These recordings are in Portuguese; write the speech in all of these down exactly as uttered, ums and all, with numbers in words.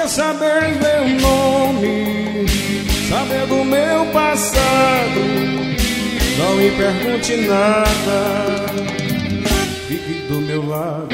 quer saber meu nome, saber do meu passado, não me pergunte nada, fique do meu lado.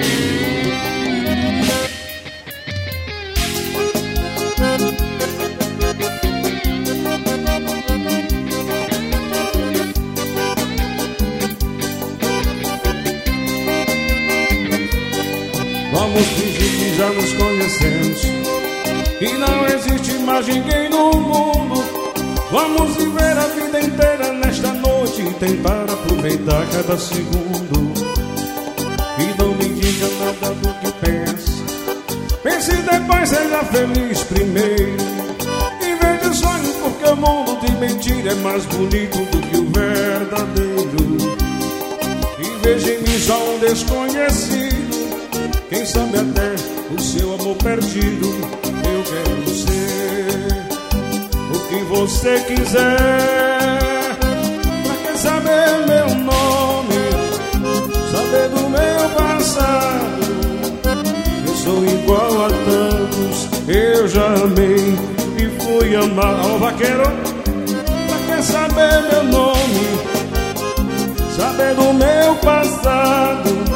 Vamos fingir que já nos conhecemos e não existe mais ninguém no mundo. Vamos viver a vida inteira nesta noite e tentar aproveitar cada segundo. E não me diga nada do que pensa, pense e depois seja feliz primeiro. Em vez de sonho, porque o mundo de mentira é mais bonito do que o verdadeiro. E veja em mim só um desconhecido, quem sabe até o seu amor perdido. Eu quero ser o que você quiser. Pra que saber meu nome, saber do meu passado? Eu sou igual a tantos, eu já amei e fui amar. Ó, vaqueiro, pra que saber meu nome, saber do meu passado?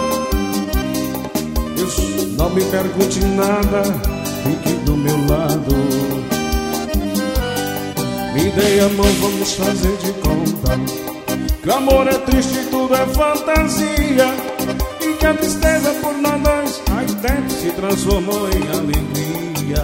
Não me pergunte nada, fique do meu lado. Me dê a mão, vamos fazer de conta que o amor é triste, tudo é fantasia, e que a tristeza por nós dois, ai, tempo se transformou em alegria.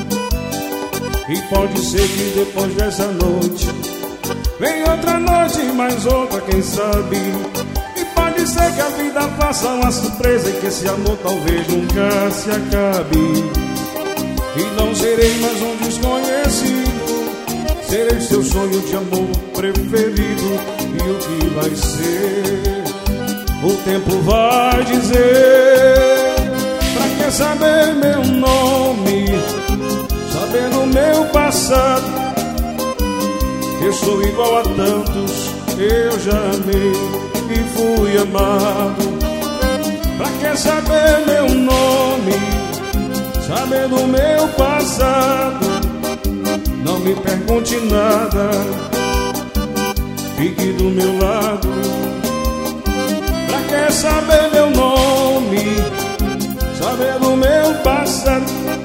E pode ser que depois dessa noite vem outra noite, mais outra, quem sabe. Pode ser que a vida faça uma surpresa e que esse amor talvez nunca se acabe. E não serei mais um desconhecido, serei seu sonho de amor preferido. E o que vai ser, o tempo vai dizer. Pra que saber meu nome, saber do meu passado? Eu sou igual a tantos, eu já amei e fui amado. Pra que saber meu nome, saber do meu passado? Não me pergunte nada, fique do meu lado. Pra que saber meu nome, saber do meu passado?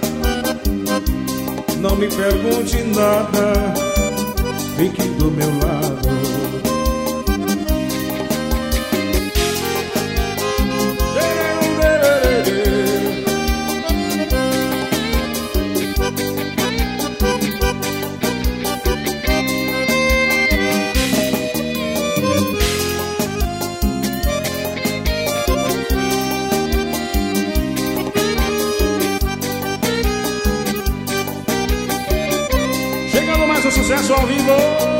Não me pergunte nada, fique do meu lado. Chegando mais um sucesso ao vivo.